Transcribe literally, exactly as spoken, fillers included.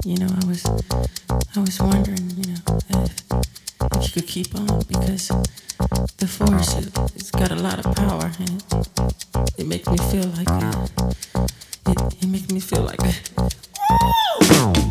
You know, I was I was wondering, you know, if if you could keep on because the force it, it's got a lot of power and it, it makes me feel like uh, it, it makes me feel like